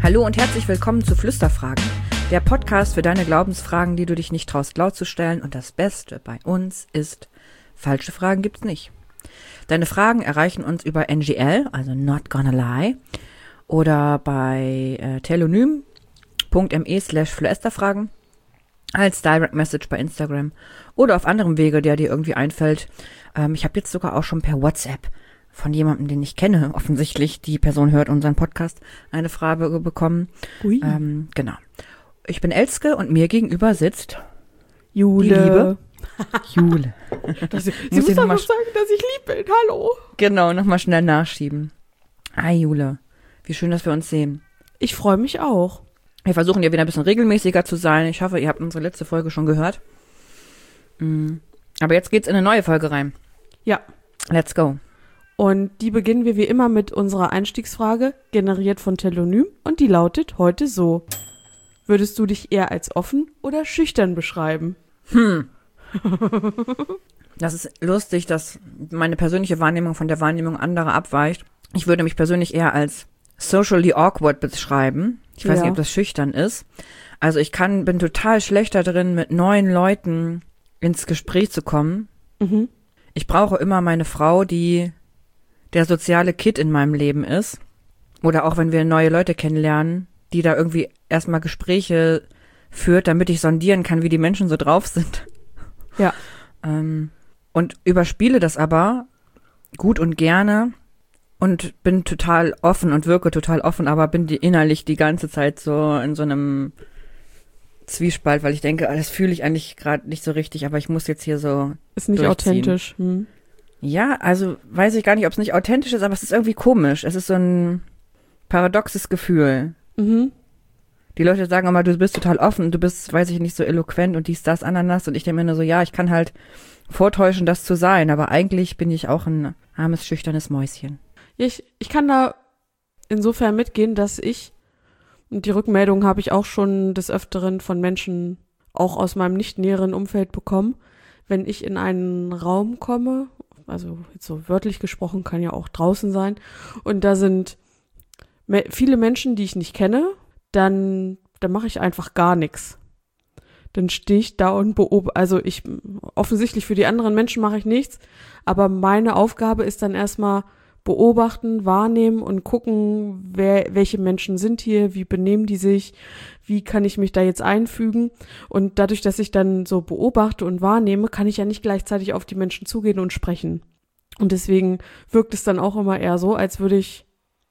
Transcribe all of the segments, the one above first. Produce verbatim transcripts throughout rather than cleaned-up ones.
Hallo und herzlich willkommen zu Flüsterfragen, der Podcast für deine Glaubensfragen, die du dich nicht traust laut zu stellen. Und das Beste bei uns ist, falsche Fragen gibt's nicht. Deine Fragen erreichen uns über N G L, also Not Gonna Lie, oder bei äh, telonym.me slash flüsterfragen als Direct Message bei Instagram oder auf anderem Wege, der dir irgendwie einfällt. Ähm, ich habe jetzt sogar auch schon per WhatsApp von jemandem, den ich kenne, offensichtlich, die Person hört unseren Podcast, eine Frage bekommen. Ui. Ähm, genau. Ich bin Elske und mir gegenüber sitzt Jule. Die Liebe. Jule. Das, sie muss muss ich doch noch noch sagen, dass ich lieb bin. Hallo. Genau, nochmal schnell nachschieben. Hi Jule, wie schön, dass wir uns sehen. Ich freue mich auch. Wir versuchen ja wieder ein bisschen regelmäßiger zu sein. Ich hoffe, ihr habt unsere letzte Folge schon gehört. Aber jetzt geht's in eine neue Folge rein. Ja. Let's go. Und die beginnen wir wie immer mit unserer Einstiegsfrage, generiert von Telonym, und die lautet heute so. Würdest du dich eher als offen oder schüchtern beschreiben? Hm. Das ist lustig, dass meine persönliche Wahrnehmung von der Wahrnehmung anderer abweicht. Ich würde mich persönlich eher als socially awkward beschreiben. Ich weiß Ja. nicht, ob das schüchtern ist. Also ich kann, bin total schlecht da drin, mit neuen Leuten ins Gespräch zu kommen. Mhm. Ich brauche immer meine Frau, die der soziale Kid in meinem Leben ist. Oder auch wenn wir neue Leute kennenlernen, die da irgendwie erstmal Gespräche führt, damit ich sondieren kann, wie die Menschen so drauf sind. Ja. Ähm, und überspiele das aber gut und gerne und bin total offen und wirke total offen, aber bin die innerlich die ganze Zeit so in so einem Zwiespalt, weil ich denke, das fühle ich eigentlich gerade nicht so richtig, aber ich muss jetzt hier so Ist nicht durchziehen. authentisch. Hm. Ja, also weiß ich gar nicht, ob es nicht authentisch ist, aber es ist irgendwie komisch. Es ist so ein paradoxes Gefühl. Mhm. Die Leute sagen immer, du bist total offen, du bist, weiß ich nicht, so eloquent und dies, das, Ananas. Und ich denke mir nur so, ja, ich kann halt vortäuschen, das zu sein, aber eigentlich bin ich auch ein armes, schüchternes Mäuschen. Ich, ich kann da insofern mitgehen, dass ich, und die Rückmeldung habe ich auch schon des Öfteren von Menschen auch aus meinem nicht näheren Umfeld bekommen, wenn ich in einen Raum komme, also jetzt so wörtlich gesprochen, kann ja auch draußen sein, und da sind me- viele Menschen, die ich nicht kenne, dann, dann mache ich einfach gar nichts. Dann stehe ich da und beobachte, also ich, offensichtlich für die anderen Menschen mache ich nichts, aber meine Aufgabe ist dann erstmal beobachten, wahrnehmen und gucken, wer, welche Menschen sind hier, wie benehmen die sich, wie kann ich mich da jetzt einfügen. Und dadurch, dass ich dann so beobachte und wahrnehme, kann ich ja nicht gleichzeitig auf die Menschen zugehen und sprechen. Und deswegen wirkt es dann auch immer eher so, als würde ich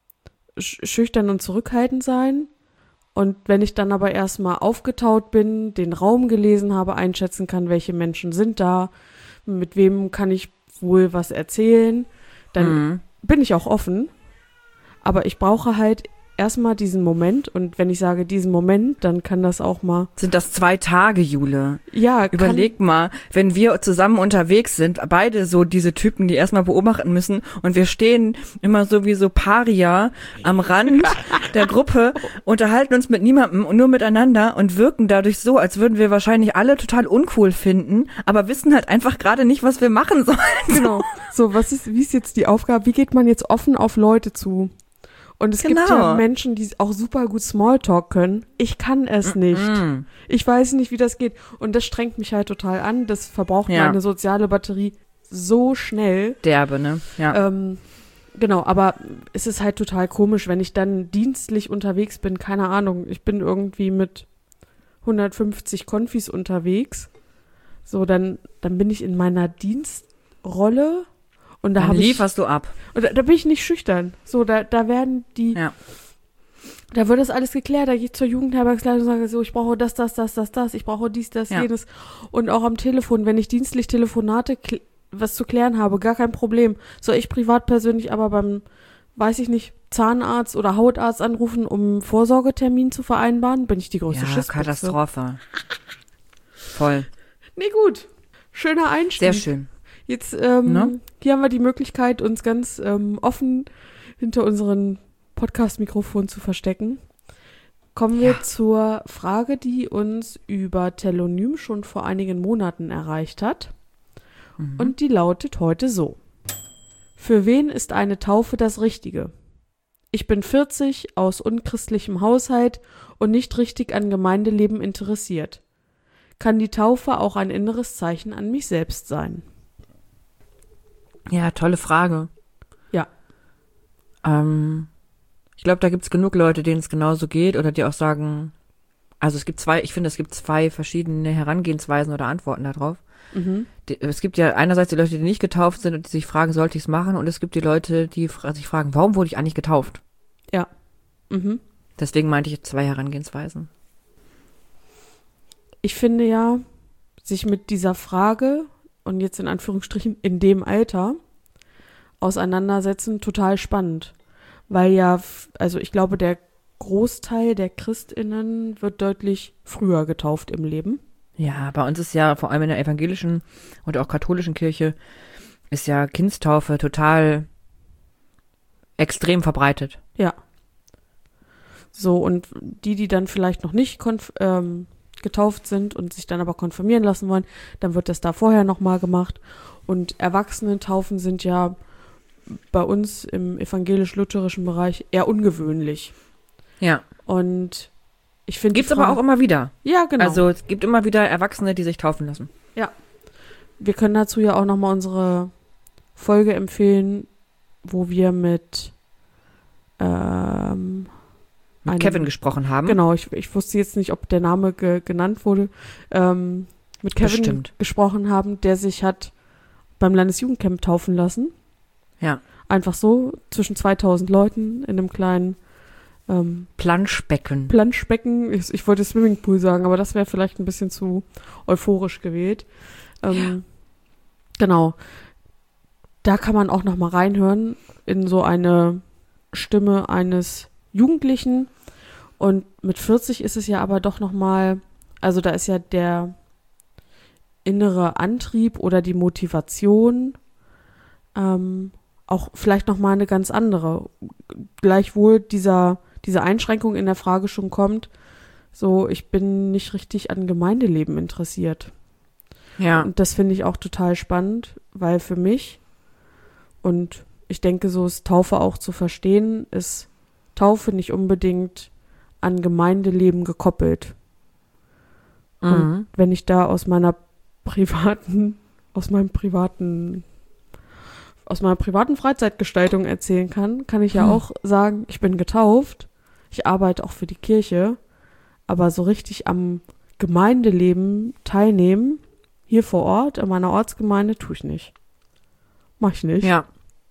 sch- schüchtern und zurückhaltend sein. Und wenn ich dann aber erstmal aufgetaut bin, den Raum gelesen habe, einschätzen kann, welche Menschen sind da, mit wem kann ich wohl was erzählen, dann Mhm. bin ich auch offen, aber ich brauche halt erstmal diesen Moment, und wenn ich sage diesen Moment, dann kann das auch mal, Sind das zwei Tage, Jule? ja, Überleg mal, wenn wir zusammen unterwegs sind, beide so diese Typen, die erstmal beobachten müssen, und wir stehen immer so wie so Paria am Rand der Gruppe, unterhalten uns mit niemandem und nur miteinander und wirken dadurch so, als würden wir wahrscheinlich alle total uncool finden, aber wissen halt einfach gerade nicht, was wir machen sollen. genau, so, was ist, wie ist jetzt die Aufgabe, wie geht man jetzt offen auf Leute zu? Und es gibt Genau. ja Menschen, die auch super gut Smalltalk können. Ich kann es nicht. Mm. Ich weiß nicht, wie das geht. Und das strengt mich halt total an. Das verbraucht Ja. meine soziale Batterie so schnell. Derbe, ne? Ja. Ähm, genau, aber es ist halt total komisch, wenn ich dann dienstlich unterwegs bin. Keine Ahnung, ich bin irgendwie mit hundertfünfzig Konfis unterwegs. So, dann, dann bin ich in meiner Dienstrolle. Und da Dann habe ich, lieferst du ab. und da, da bin ich nicht schüchtern. So, da, da werden die, Ja. da wird das alles geklärt. Da gehe ich zur Jugendherbergsleitung und sage so, ich brauche das, das, das, das, das, ich brauche dies, das, Ja. jenes. Und auch am Telefon, wenn ich dienstlich Telefonate kl- was zu klären habe, gar kein Problem. Soll ich privat persönlich aber beim, weiß ich nicht, Zahnarzt oder Hautarzt anrufen, um einen Vorsorgetermin zu vereinbaren, bin ich die größte Ja, Schissbuchse. Katastrophe. Voll. Nee, gut. Schöner Einstieg. Sehr schön. Jetzt, ähm, Ne? hier haben wir die Möglichkeit, uns ganz ähm, offen hinter unseren Podcast-Mikrofon zu verstecken. Kommen wir Ja. zur Frage, die uns über Telonym schon vor einigen Monaten erreicht hat. Mhm. Und die lautet heute so. Für wen ist eine Taufe das Richtige? Ich bin vierzig, aus unchristlichem Haushalt und nicht richtig an Gemeindeleben interessiert. Kann die Taufe auch ein inneres Zeichen an mich selbst sein? Ja, tolle Frage. Ja. Ähm, ich glaube, da gibt's genug Leute, denen es genauso geht oder die auch sagen, also es gibt zwei, ich finde, es gibt zwei verschiedene Herangehensweisen oder Antworten darauf. Mhm. Die, es gibt ja einerseits die Leute, die nicht getauft sind und die sich fragen, sollte ich es machen? Und es gibt die Leute, die fra- sich fragen, warum wurde ich eigentlich getauft? Ja. Mhm. Deswegen meinte ich zwei Herangehensweisen. Ich finde ja, sich mit dieser Frage und jetzt in Anführungsstrichen in dem Alter auseinandersetzen, total spannend. Weil ja, f- also ich glaube, der Großteil der ChristInnen wird deutlich früher getauft im Leben. Ja, bei uns ist ja vor allem in der evangelischen und auch katholischen Kirche ist ja Kindstaufe total extrem verbreitet. Ja. So, und die, die dann vielleicht noch nicht konf- ähm, getauft sind und sich dann aber konfirmieren lassen wollen, dann wird das da vorher nochmal gemacht. Und Erwachsenentaufen sind ja bei uns im evangelisch-lutherischen Bereich eher ungewöhnlich. Ja. Und ich finde Gibt's aber auch immer wieder. Ja, genau. Also es gibt immer wieder Erwachsene, die sich taufen lassen. Wir können dazu ja auch nochmal unsere Folge empfehlen, wo wir mit ähm, Mit einem- Kevin gesprochen haben. Genau, ich, ich wusste jetzt nicht, ob der Name ge- genannt wurde, ähm, mit Kevin Bestimmt. gesprochen haben, der sich hat beim Landesjugendcamp taufen lassen. Ja. Einfach so, zwischen zweitausend Leuten in einem kleinen ähm, Planschbecken. Planschbecken. Ich, ich wollte Swimmingpool sagen, aber das wäre vielleicht ein bisschen zu euphorisch gewählt. Ähm, Genau. Da kann man auch noch mal reinhören in so eine Stimme eines Jugendlichen. Und mit vierzig ist es ja aber doch noch mal, also da ist ja der innere Antrieb oder die Motivation ähm, auch vielleicht noch mal eine ganz andere. Gleichwohl dieser, diese Einschränkung in der Frage schon kommt, so, ich bin nicht richtig an Gemeindeleben interessiert. Ja. Und das finde ich auch total spannend, weil für mich, und ich denke, so ist Taufe auch zu verstehen, ist Taufe nicht unbedingt an Gemeindeleben gekoppelt. Mhm. Und wenn ich da aus meiner privaten, aus meinem privaten, aus meiner privaten Freizeitgestaltung erzählen kann, kann ich ja Hm. auch sagen, ich bin getauft, ich arbeite auch für die Kirche, aber so richtig am Gemeindeleben teilnehmen, hier vor Ort, in meiner Ortsgemeinde, tue ich nicht. Mach ich nicht. Ja.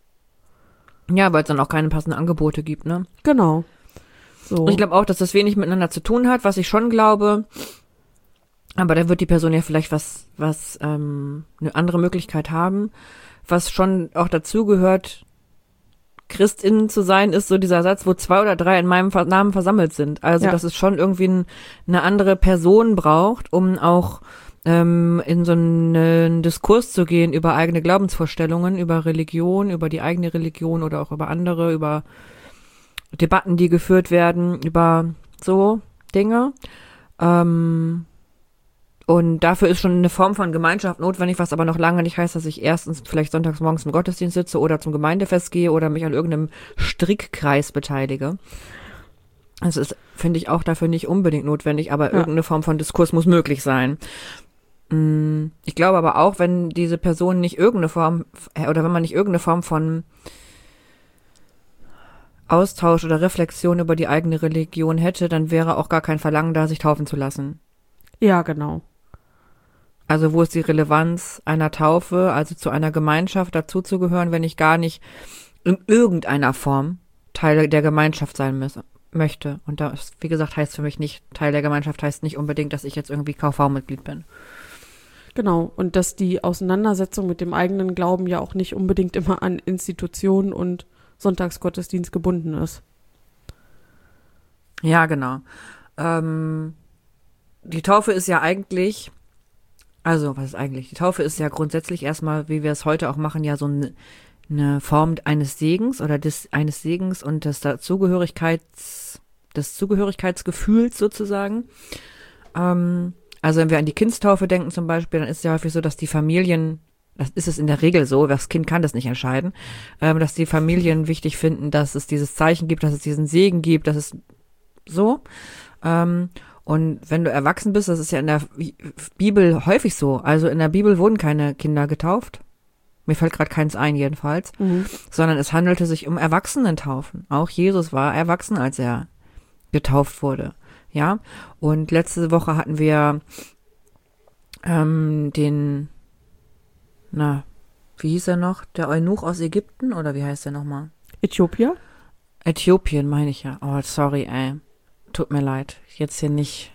Ja, weil es dann auch keine passenden Angebote gibt, ne? Genau. So. Und ich glaube auch, dass das wenig miteinander zu tun hat, was ich schon glaube. Aber da wird die Person ja vielleicht was, was, ähm, eine andere Möglichkeit haben. Was schon auch dazugehört, Christin zu sein, ist so dieser Satz, wo zwei oder drei in meinem Ver- Namen versammelt sind. Also, Ja. dass es schon irgendwie ein, eine andere Person braucht, um auch ähm, in so einen Diskurs zu gehen über eigene Glaubensvorstellungen, über Religion, über die eigene Religion oder auch über andere, über Debatten, die geführt werden, über so Dinge. Ähm, und dafür ist schon eine Form von Gemeinschaft notwendig, was aber noch lange nicht heißt, dass ich erstens vielleicht sonntags morgens im Gottesdienst sitze oder zum Gemeindefest gehe oder mich an irgendeinem Strickkreis beteilige. Das ist, finde ich, auch dafür nicht unbedingt notwendig, aber Ja. irgendeine Form von Diskurs muss möglich sein. Mm, Ich glaube aber auch, wenn diese Person nicht irgendeine Form, äh, oder wenn man nicht irgendeine Form von Austausch oder Reflexion über die eigene Religion hätte, dann wäre auch gar kein Verlangen da, sich taufen zu lassen. Ja, genau. Also wo ist die Relevanz einer Taufe, also zu einer Gemeinschaft dazuzugehören, wenn ich gar nicht in irgendeiner Form Teil der Gemeinschaft sein muss, möchte. Und das, wie gesagt, heißt für mich nicht, Teil der Gemeinschaft heißt nicht unbedingt, dass ich jetzt irgendwie K V-Mitglied bin. Genau. Und dass die Auseinandersetzung mit dem eigenen Glauben ja auch nicht unbedingt immer an Institutionen und Sonntagsgottesdienst gebunden ist. Ja, genau. Ähm, die Taufe ist ja eigentlich, also was ist eigentlich? Die Taufe ist ja grundsätzlich erstmal, wie wir es heute auch machen, ja so eine, eine Form eines Segens oder des eines Segens und des Dazugehörigkeits, des Zugehörigkeitsgefühls sozusagen. Ähm, also wenn wir an die Kindstaufe denken zum Beispiel, dann ist es ja häufig so, dass die Familien das ist es in der Regel so, das Kind kann das nicht entscheiden, ähm, dass die Familien wichtig finden, dass es dieses Zeichen gibt, dass es diesen Segen gibt, dass es so. Ähm, und wenn du erwachsen bist, das ist ja in der Bibel häufig so, also in der Bibel wurden keine Kinder getauft. Mir fällt gerade keins ein jedenfalls, mhm. sondern es handelte sich um Erwachsenentaufen. Auch Jesus war erwachsen, als er getauft wurde. Ja, und letzte Woche hatten wir ähm, den, na, wie hieß er noch? Der Eunuch aus Ägypten oder wie heißt der nochmal? Äthiopien? Äthiopien meine ich ja. Oh, sorry, ey. Tut mir leid. Jetzt hier nicht.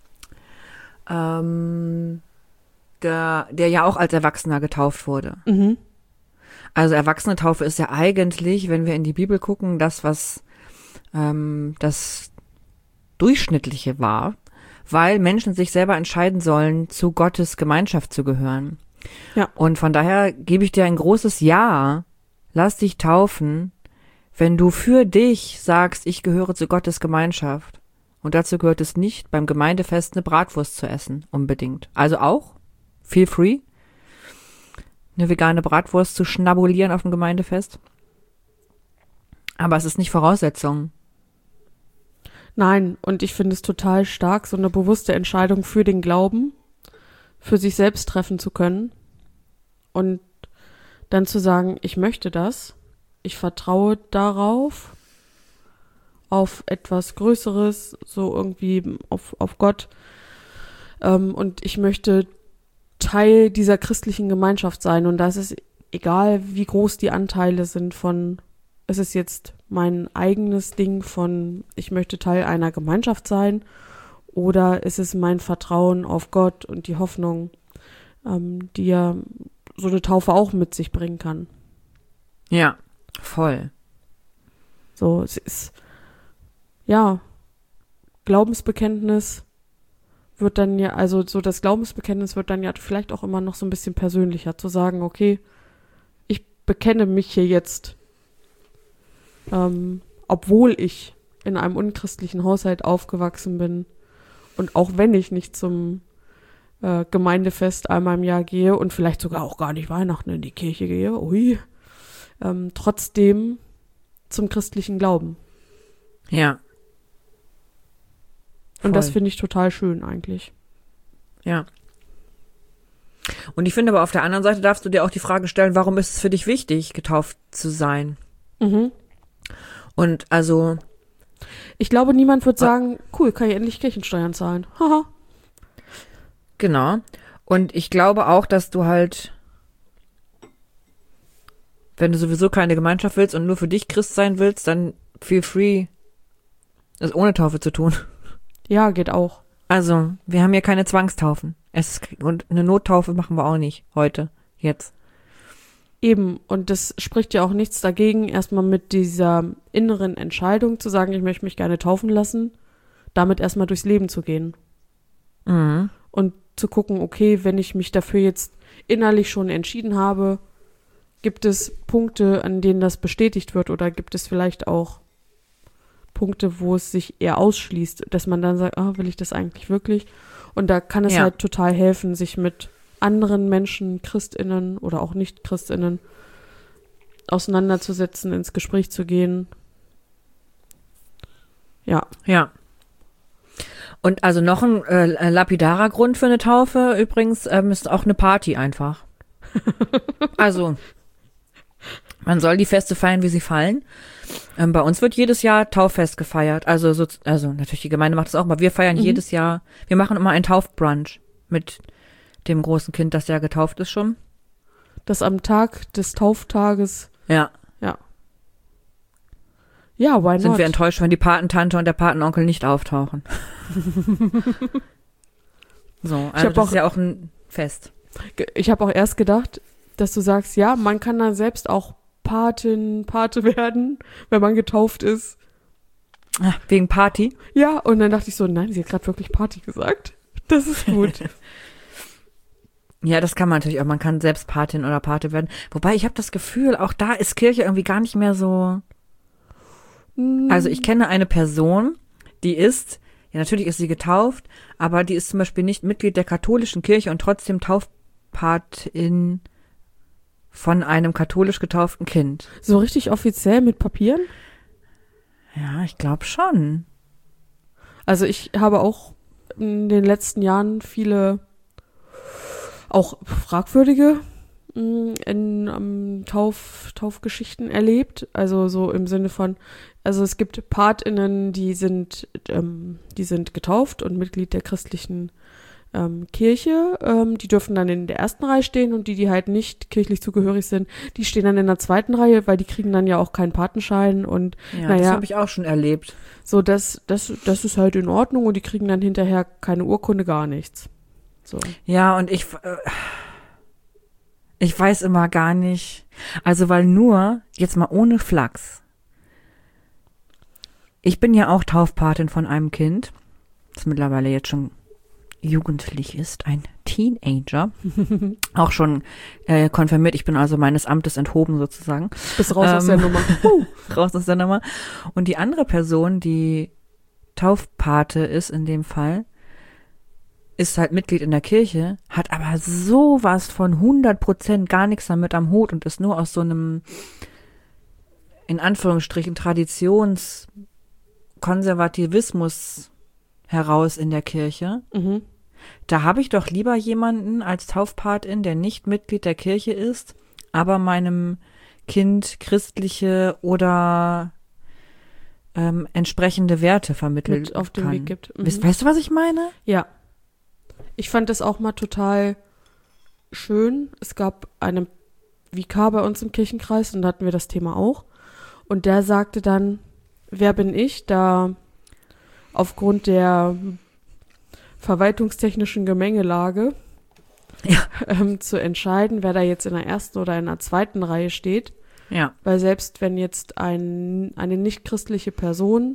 Ähm, der, der ja auch als Erwachsener getauft wurde. Mhm. Also Erwachsenentaufe ist ja eigentlich, wenn wir in die Bibel gucken, das, was ähm, das Durchschnittliche war, weil Menschen sich selber entscheiden sollen, zu Gottes Gemeinschaft zu gehören. Ja. Und von daher gebe ich dir ein großes Ja, lass dich taufen, wenn du für dich sagst, ich gehöre zu Gottes Gemeinschaft. Und dazu gehört es nicht, beim Gemeindefest eine Bratwurst zu essen, unbedingt. Also auch, feel free, eine vegane Bratwurst zu schnabulieren auf dem Gemeindefest. Aber es ist nicht Voraussetzung. Nein, und ich finde es total stark, so eine bewusste Entscheidung für den Glauben, für sich selbst treffen zu können und dann zu sagen, ich möchte das, ich vertraue darauf, auf etwas Größeres, so irgendwie auf, auf Gott, ähm, und ich möchte Teil dieser christlichen Gemeinschaft sein und da ist es egal, wie groß die Anteile sind von, es ist jetzt mein eigenes Ding von, ich möchte Teil einer Gemeinschaft sein oder ist es mein Vertrauen auf Gott und die Hoffnung, ähm, die ja so eine Taufe auch mit sich bringen kann. Ja, voll. So, es ist, ja, Glaubensbekenntnis wird dann ja, also so das Glaubensbekenntnis wird dann ja vielleicht auch immer noch so ein bisschen persönlicher, zu sagen, okay, ich bekenne mich hier jetzt, ähm, obwohl ich in einem unchristlichen Haushalt aufgewachsen bin und auch wenn ich nicht zum äh, Gemeindefest einmal im Jahr gehe und vielleicht sogar auch gar nicht Weihnachten in die Kirche gehe, ui, ähm, trotzdem zum christlichen Glauben. Ja. Und Voll. das finde ich total schön eigentlich. Ja. Und ich finde aber auf der anderen Seite darfst du dir auch die Frage stellen, warum ist es für dich wichtig, getauft zu sein? Mhm. Und also ich glaube, niemand wird sagen, cool, kann ich endlich Kirchensteuern zahlen. Haha. Genau. Und ich glaube auch, dass du halt, wenn du sowieso keine Gemeinschaft willst und nur für dich Christ sein willst, dann feel free, das ohne Taufe zu tun. Ja, geht auch. Also, wir haben hier keine Zwangstaufen. Es ist, und eine Nottaufe machen wir auch nicht heute, jetzt. Eben, und das spricht ja auch nichts dagegen, erstmal mit dieser inneren Entscheidung zu sagen, ich möchte mich gerne taufen lassen, damit erstmal durchs Leben zu gehen. Mhm. Und zu gucken, okay, wenn ich mich dafür jetzt innerlich schon entschieden habe, gibt es Punkte, an denen das bestätigt wird oder gibt es vielleicht auch Punkte, wo es sich eher ausschließt, dass man dann sagt, ah, will ich das eigentlich wirklich? Und da kann es ja. halt total helfen, sich mit anderen Menschen, ChristInnen oder auch Nicht-ChristInnen auseinanderzusetzen, ins Gespräch zu gehen. Ja. Ja. Und also noch ein äh, lapidarer Grund für eine Taufe übrigens ähm, ist auch eine Party einfach. Also man soll die Feste feiern, wie sie fallen. Ähm, bei uns wird jedes Jahr Tauffest gefeiert. Also so, also natürlich die Gemeinde macht das auch mal. Wir feiern mhm. jedes Jahr. Wir machen immer einen Taufbrunch mit dem großen Kind, das ja getauft ist schon. Das am Tag des Tauftages. Ja. Ja. Ja, why not? Sind wir enttäuscht, wenn die Patentante und der Patenonkel nicht auftauchen. So, also das auch, ist ja auch ein Fest. Ich habe auch erst gedacht, dass du sagst, ja, man kann dann selbst auch Patin, Pate werden, wenn man getauft ist. Ach, wegen Party? Ja, und dann dachte ich so, nein, sie hat gerade wirklich Party gesagt. Das ist gut. Ja, das kann man natürlich auch. Man kann selbst Patin oder Pate werden. Wobei, ich habe das Gefühl, auch da ist Kirche irgendwie gar nicht mehr so. Also ich kenne eine Person, die ist, ja natürlich ist sie getauft, aber die ist zum Beispiel nicht Mitglied der katholischen Kirche und trotzdem Taufpatin von einem katholisch getauften Kind. So richtig offiziell mit Papieren? Ja, ich glaube schon. Also ich habe auch in den letzten Jahren viele auch fragwürdige mh, in ähm, Tauf, Taufgeschichten erlebt. Also so im Sinne von, also es gibt PatInnen, die sind, ähm, die sind getauft und Mitglied der christlichen ähm, Kirche. Ähm, die dürfen dann in der ersten Reihe stehen und die, die halt nicht kirchlich zugehörig sind, die stehen dann in der zweiten Reihe, weil die kriegen dann ja auch keinen Patenschein und Ja, naja, das habe ich auch schon erlebt. so das, das, das ist halt in Ordnung und die kriegen dann hinterher keine Urkunde, gar nichts. So. Ja, und ich, äh, ich weiß immer gar nicht, also weil nur, jetzt mal ohne Flachs, ich bin ja auch Taufpatin von einem Kind, das mittlerweile jetzt schon jugendlich ist, ein Teenager, auch schon äh, konfirmiert, ich bin also meines Amtes enthoben sozusagen. Bis raus ähm, aus der Nummer. raus aus der Nummer. Und die andere Person, die Taufpate ist in dem Fall, ist halt Mitglied in der Kirche, hat aber sowas von hundert Prozent gar nichts damit am Hut und ist nur aus so einem, in Anführungsstrichen, Traditionskonservativismus heraus in der Kirche. Mhm. Da habe ich doch lieber jemanden als Taufpatin, der nicht Mitglied der Kirche ist, aber meinem Kind christliche oder ähm, entsprechende Werte vermitteln Mit auf den kann. Weg gibt. Mhm. Weißt, weißt du, was ich meine? Ja. Ich fand das auch mal total schön. Es gab einen Vikar bei uns im Kirchenkreis und da hatten wir das Thema auch. Und der sagte dann, wer bin ich, da aufgrund der verwaltungstechnischen Gemengelage Ja. ähm, zu entscheiden, wer da jetzt in der ersten oder in der zweiten Reihe steht. Ja. Weil selbst wenn jetzt ein, eine nichtchristliche Person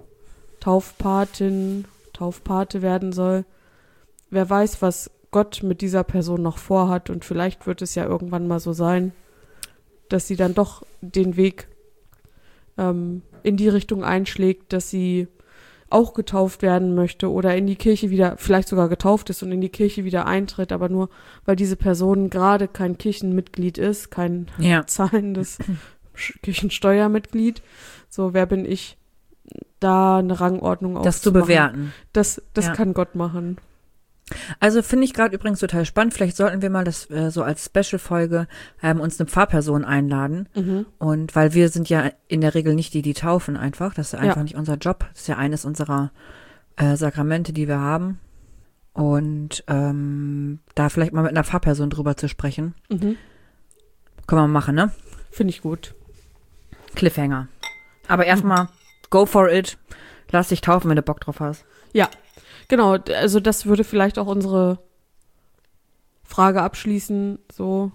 Taufpatin, Taufpate werden soll, wer weiß, was Gott mit dieser Person noch vorhat und vielleicht wird es ja irgendwann mal so sein, dass sie dann doch den Weg ähm, in die Richtung einschlägt, dass sie auch getauft werden möchte oder in die Kirche wieder, vielleicht sogar getauft ist und in die Kirche wieder eintritt, aber nur, weil diese Person gerade kein Kirchenmitglied ist, kein Ja. zahlendes Kirchensteuermitglied. So, wer bin ich, da eine Rangordnung aufzumachen? Das zu bewerten. Das, das Ja. kann Gott machen. Also finde ich gerade übrigens total spannend. Vielleicht sollten wir mal das äh, so als Special-Folge ähm, uns eine Pfarrperson einladen. Mhm. Und weil wir sind ja in der Regel nicht die, die taufen einfach. Das ist ja einfach Ja. nicht unser Job. Das ist ja eines unserer äh, Sakramente, die wir haben. Und ähm, da vielleicht mal mit einer Pfarrperson drüber zu sprechen. Mhm. Können wir mal machen, ne? Finde ich gut. Cliffhanger. Aber erstmal, go for it. Lass dich taufen, wenn du Bock drauf hast. Ja, genau. d- Also das würde vielleicht auch unsere Frage abschließen. So,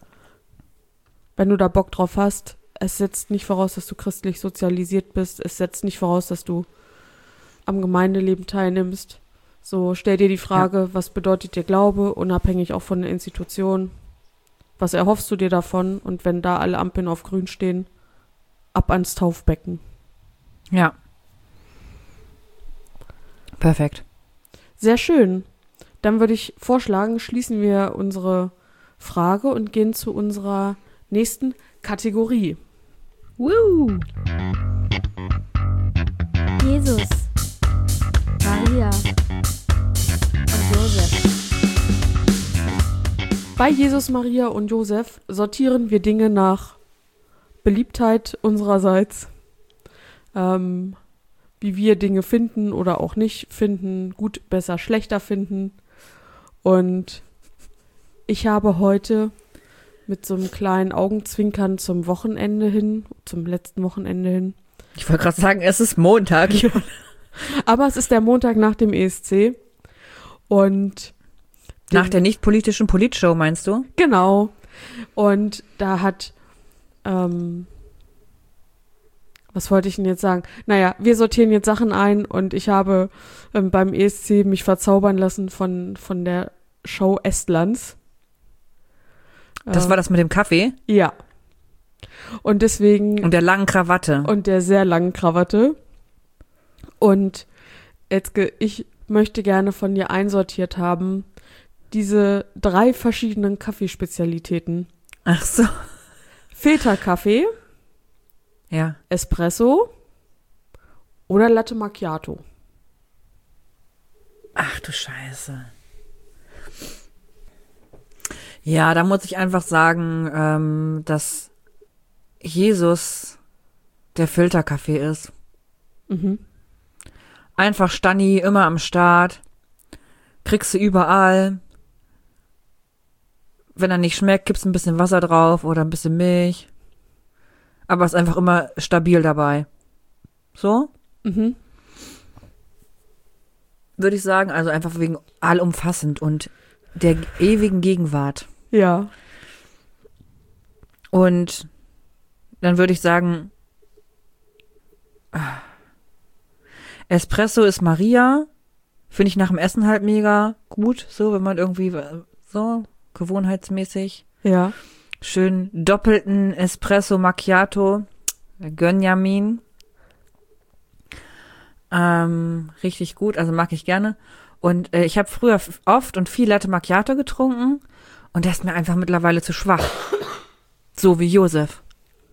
wenn du da Bock drauf hast, es setzt nicht voraus, dass du christlich sozialisiert bist. Es setzt nicht voraus, dass du am Gemeindeleben teilnimmst. So, stell dir die Frage, was bedeutet dir Glaube, unabhängig auch von der Institution? Was erhoffst du dir davon? Und wenn da alle Ampeln auf grün stehen, ab ans Taufbecken. Ja. Perfekt. Sehr schön. Dann würde ich vorschlagen, schließen wir unsere Frage und gehen zu unserer nächsten Kategorie. Woo! Jesus, Maria und Josef. Bei Jesus, Maria und Josef sortieren wir Dinge nach Beliebtheit unsererseits, ähm, wie wir Dinge finden oder auch nicht finden, gut, besser, schlechter finden. Und ich habe heute mit so einem kleinen Augenzwinkern zum Wochenende hin, zum letzten Wochenende hin, Ich wollte gerade sagen, es ist Montag. aber es ist der Montag nach dem E S C und Nach der nicht-politischen Politshow, meinst du? genau. Und da hat, ähm, was wollte ich denn jetzt sagen? Naja, wir sortieren jetzt Sachen ein und ich habe ähm, beim E S C mich verzaubern lassen von, von der Show Estlands. Das Äh, war das mit dem Kaffee Ja. Und deswegen, und der langen Krawatte. und der sehr langen Krawatte. Und Etzke, ich möchte gerne von dir einsortiert haben, diese drei verschiedenen Kaffeespezialitäten. Ach so. Filterkaffee, Ja. Espresso oder Latte Macchiato? Ach du Scheiße. Ja, da muss ich einfach sagen, ähm, dass Jesus der Filterkaffee ist. Mhm. Einfach Stani, immer am Start. Kriegst du überall. Wenn er nicht schmeckt, gibst ein bisschen Wasser drauf oder ein bisschen Milch. Aber ist einfach immer stabil dabei. So, Mhm. würde ich sagen. Also einfach wegen allumfassend und der ewigen Gegenwart. Ja. Und dann würde ich sagen, ah, Espresso ist Maria. Finde ich nach dem Essen halt mega gut. So, wenn man irgendwie so gewohnheitsmäßig Ja. schön doppelten Espresso Macchiato. Gönjamin. Ähm, richtig gut, also mag ich gerne. Und äh, ich habe früher f- oft und viel Latte Macchiato getrunken und der ist mir einfach mittlerweile zu schwach. So wie Josef.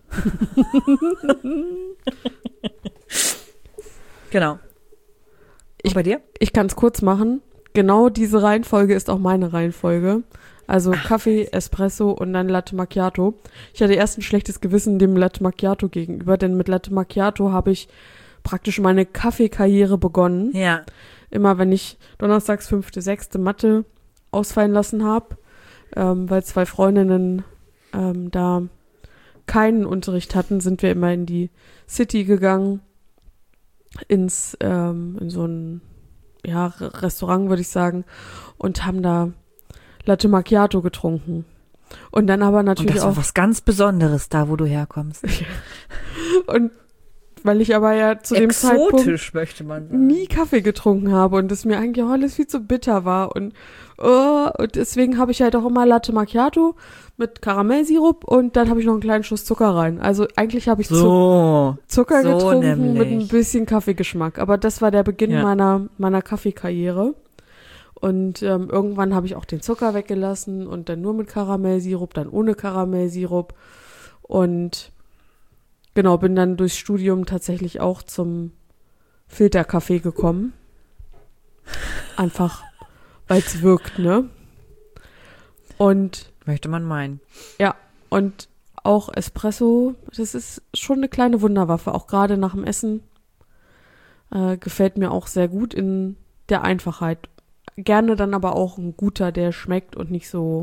Genau. Ich- Und bei dir? Ich kann es kurz machen. Genau diese Reihenfolge ist auch meine Reihenfolge. Also Kaffee, Espresso und dann Latte Macchiato. Ich hatte erst ein schlechtes Gewissen dem Latte Macchiato gegenüber, denn mit Latte Macchiato habe ich praktisch meine Kaffeekarriere begonnen. Ja. Immer wenn ich donnerstags fünfte, sechste Mathe ausfallen lassen habe, ähm, weil zwei Freundinnen ähm, da keinen Unterricht hatten, sind wir immer in die City gegangen, ins ähm, in so ein ja, R- Restaurant, würde ich sagen, und haben da Latte Macchiato getrunken. Und dann aber Und natürlich das war auch, was ganz Besonderes da, wo du herkommst. und weil ich aber ja zu dem Zeitpunkt Exotisch, möchte man sagen. nie Kaffee getrunken habe und es mir eigentlich auch alles viel zu bitter war und, oh, und deswegen habe ich halt auch immer Latte Macchiato mit Karamellsirup und dann habe ich noch einen kleinen Schuss Zucker rein. Also eigentlich habe ich Zu- So. Zucker so getrunken mit nämlich. ein bisschen Kaffeegeschmack, aber das war der Beginn Ja. meiner meiner Kaffeekarriere. Und ähm, irgendwann habe ich auch den Zucker weggelassen und dann nur mit Karamellsirup, dann ohne Karamellsirup und genau, bin dann durchs Studium tatsächlich auch zum Filterkaffee gekommen. Einfach, weil es wirkt, ne? Und Möchte man meinen. ja, und auch Espresso, das ist schon eine kleine Wunderwaffe, auch gerade nach dem Essen. Äh, gefällt mir auch sehr gut in der Einfachheit. Gerne dann aber auch ein guter, der schmeckt und nicht so,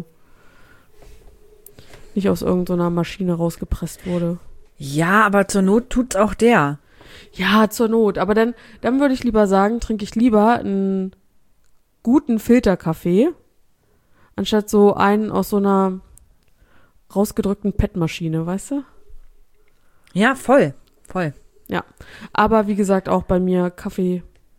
nicht aus irgendeiner Maschine rausgepresst wurde. Ja, aber zur Not tut's auch der. Ja, zur Not. Aber dann, dann würde ich lieber sagen, trinke ich lieber einen guten Filterkaffee, anstatt so einen aus so einer rausgedrückten P E T-Maschine, weißt du? Ja, voll. Voll. Aber wie gesagt, auch bei mir Kaffee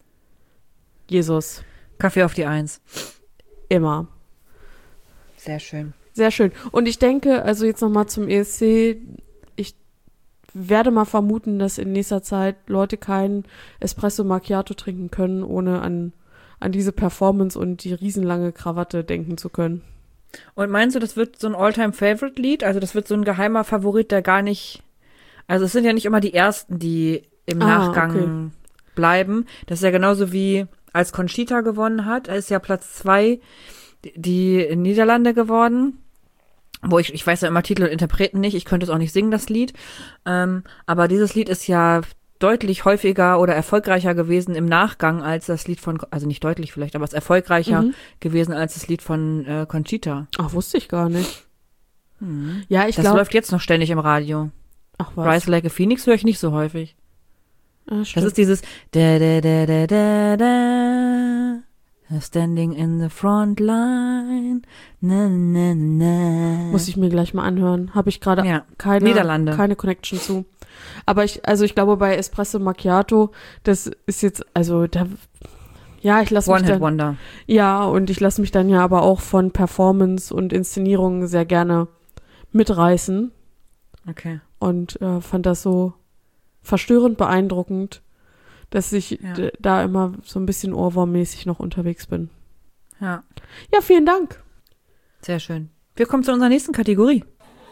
Jesus. Kaffee auf die Eins. Immer. Sehr schön. Sehr schön. Und ich denke, also jetzt nochmal zum E S C, ich werde mal vermuten, dass in nächster Zeit Leute keinen Espresso Macchiato trinken können, ohne an, an diese Performance und die riesenlange Krawatte denken zu können. Und meinst du, das wird so ein All-Time-Favorite-Lied? Also das wird so ein geheimer Favorit, der gar nicht... Also es sind ja nicht immer die Ersten, die im Ah, Nachgang okay. bleiben. Das ist ja genauso wie als Conchita gewonnen hat. Er ist ja Platz zwei die Niederlande geworden. Wo ich, ich weiß ja immer Titel und Interpreten nicht. Ich könnte es auch nicht singen, das Lied. Ähm, aber dieses Lied ist ja deutlich häufiger oder erfolgreicher gewesen im Nachgang als das Lied von, also nicht deutlich vielleicht, aber es ist erfolgreicher Mhm. gewesen als das Lied von äh, Conchita. Ach, wusste ich gar nicht. Mhm. Ja, ich Das glaube. läuft jetzt noch ständig im Radio. Ach was. Rise Like a Phoenix höre ich nicht so häufig. Ah, Das stimmt. ist dieses da da da da da da standing in the front line. Na, na, na. Muss ich mir gleich mal anhören. Habe ich gerade Ja, keine, Niederlande. keine Connection zu. Aber ich, also ich glaube bei Espresso Macchiato, das ist jetzt, also da, ja, ich lasse mich One Hit dann, Wonder. ja, und ich lasse mich dann ja aber auch von Performance und Inszenierungen sehr gerne mitreißen Okay. und äh, fand das so verstörend beeindruckend, dass ich Ja. d- da immer so ein bisschen Ohrwurmmäßig noch unterwegs bin. Ja, Ja, vielen Dank. sehr schön. Wir kommen zu unserer nächsten Kategorie.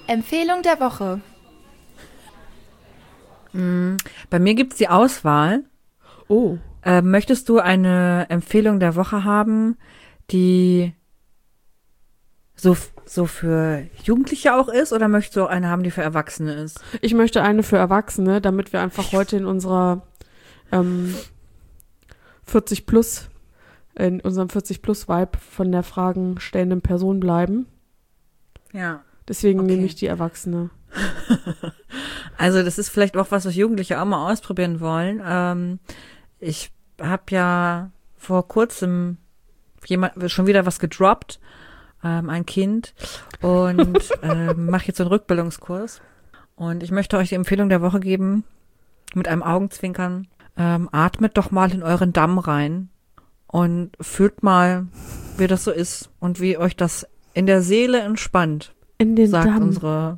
Empfehlung der Woche. Bei mir gibt's die Auswahl. Oh. Äh, möchtest du eine Empfehlung der Woche haben, die so, so für Jugendliche auch ist, oder möchtest du auch eine haben, die für Erwachsene ist? Ich möchte eine für Erwachsene, damit wir einfach heute in unserer ähm, vierzig plus, in unserem vierzig plus Vibe von der Fragen stellenden Person bleiben. Ja. Deswegen Okay. nehme ich die Erwachsene. Also das ist vielleicht auch was, was Jugendliche auch mal ausprobieren wollen. Ähm, ich habe ja vor kurzem jemand schon wieder was gedroppt, ähm, ein Kind, und ähm, mache jetzt so einen Rückbildungskurs. Und ich möchte euch die Empfehlung der Woche geben, mit einem Augenzwinkern, ähm, atmet doch mal in euren Damm rein und fühlt mal, wie das so ist und wie euch das in der Seele entspannt, In den sagt Damm. unsere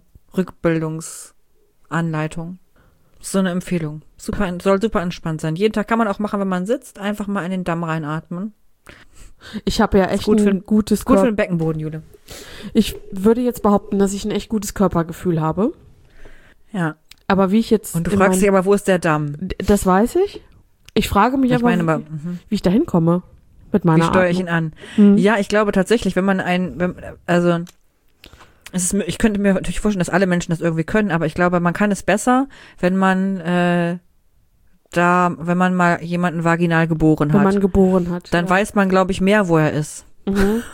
Rückbildungsanleitung. So eine Empfehlung. Super, soll super entspannt sein. Jeden Tag kann man auch machen, wenn man sitzt, einfach mal in den Damm reinatmen. Ich habe ja echt gut ein für- gutes Gut für Körper. den Beckenboden, Jule. Ich würde jetzt behaupten, dass ich ein echt gutes Körpergefühl habe. Ja. Aber wie ich jetzt. Und du in fragst mein- dich aber, wo ist der Damm? Das weiß ich. Ich frage mich Ich aber, meine, wie, aber mhm. wie ich da hinkomme. Mit meiner wie steuere ich Atmung. ihn an? Hm. Ja, ich glaube tatsächlich, wenn man ein, wenn, also es ist, ich könnte mir natürlich vorstellen, dass alle Menschen das irgendwie können, aber ich glaube, man kann es besser, wenn man äh, da, wenn man mal jemanden vaginal geboren Wenn hat. man geboren hat. Dann ja. weiß man, glaube ich, mehr, wo er ist. Mhm.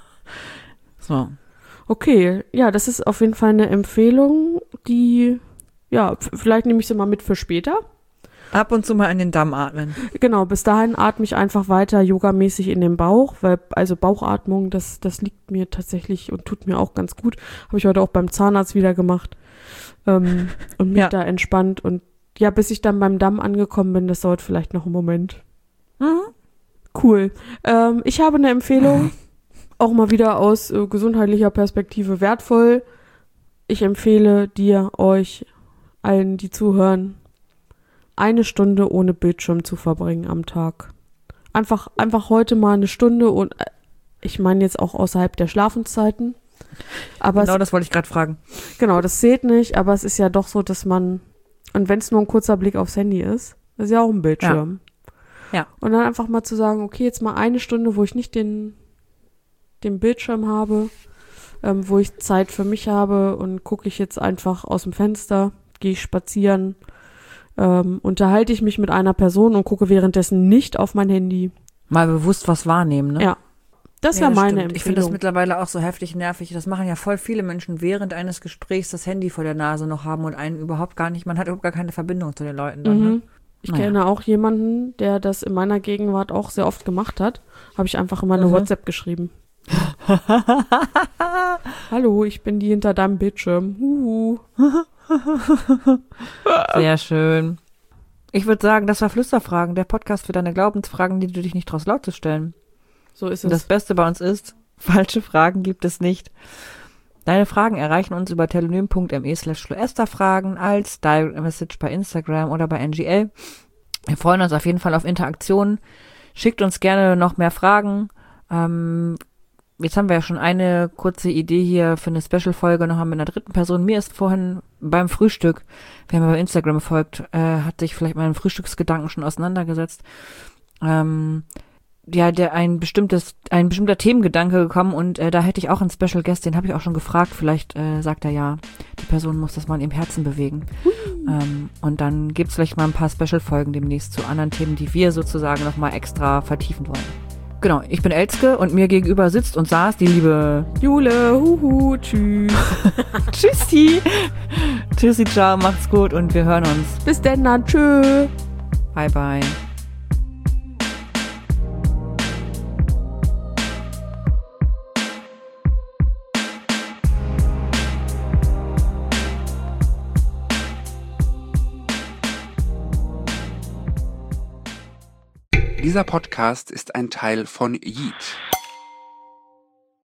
So. Okay, ja, das ist auf jeden Fall eine Empfehlung, die, ja, f- vielleicht nehme ich sie mal mit für später. Ab und zu mal in den Damm atmen. Genau, bis dahin atme ich einfach weiter yogamäßig in den Bauch, weil, also Bauchatmung, das, das liegt mir tatsächlich und tut mir auch ganz gut. Habe ich heute auch beim Zahnarzt wieder gemacht. Ähm, und mich Ja. da entspannt. Und ja, bis ich dann beim Damm angekommen bin, das dauert vielleicht noch einen Moment. Mhm. Cool. Ähm, ich habe eine Empfehlung, auch mal wieder aus äh, gesundheitlicher Perspektive wertvoll. Ich empfehle dir, euch, allen, die zuhören, eine Stunde ohne Bildschirm zu verbringen am Tag. Einfach, einfach heute mal eine Stunde, und äh, ich meine jetzt auch außerhalb der Schlafenszeiten. Aber Genau, es, das wollte ich gerade fragen. genau, das zählt nicht, aber es ist ja doch so, dass man, und wenn es nur ein kurzer Blick aufs Handy ist, das ist ja auch ein Bildschirm. Ja. Und dann einfach mal zu sagen, okay, jetzt mal eine Stunde, wo ich nicht den, den Bildschirm habe, ähm, wo ich Zeit für mich habe, und gucke ich jetzt einfach aus dem Fenster, gehe ich spazieren, ähm, unterhalte ich mich mit einer Person und gucke währenddessen nicht auf mein Handy. Mal bewusst was wahrnehmen, ne? Ja. Das Ja, wäre meine stimmt. Ich finde das Empfehlung. mittlerweile auch so heftig nervig. Das machen ja voll viele Menschen während eines Gesprächs das Handy vor der Nase noch haben und einen überhaupt gar nicht, man hat überhaupt gar keine Verbindung zu den Leuten dann, ne? Mhm. Ich Naja. kenne auch jemanden, der das in meiner Gegenwart auch sehr oft gemacht hat. Habe ich einfach immer eine Mhm. WhatsApp geschrieben. Hallo, ich bin die hinter deinem Bildschirm. Huhu. Sehr schön. Ich würde sagen, das war Flüsterfragen, der Podcast für deine Glaubensfragen, die du dich nicht traust laut zu stellen. So ist Und es. das Beste bei uns ist, falsche Fragen gibt es nicht. Deine Fragen erreichen uns über telonym.me slash Fluesterfragen als Direct Message bei Instagram oder bei N G L. Wir freuen uns auf jeden Fall auf Interaktionen. Schickt uns gerne noch mehr Fragen. Ähm, jetzt haben wir ja schon eine kurze Idee hier für eine Special-Folge noch mit einer dritten Person. Mir ist vorhin beim Frühstück, wer mir bei Instagram folgt, äh, hat sich vielleicht mit meinen Frühstücksgedanken schon auseinandergesetzt. Ähm, ja, der ein bestimmtes, ein bestimmter Themengedanke gekommen, und äh, da hätte ich auch einen Special Guest, den habe ich auch schon gefragt, vielleicht äh, sagt er ja, die Person muss das mal in ihrem Herzen bewegen. Ähm, und dann gibt's vielleicht mal ein paar Special-Folgen demnächst zu anderen Themen, die wir sozusagen nochmal extra vertiefen wollen. Genau, ich bin Elske und mir gegenüber sitzt und saß die liebe Jule, huhu, tschüss. Tschüssi. Tschüssi, ciao, macht's gut und wir hören uns. Bis denn dann, tschö. Bye, bye. Dieser Podcast ist ein Teil von Yeet.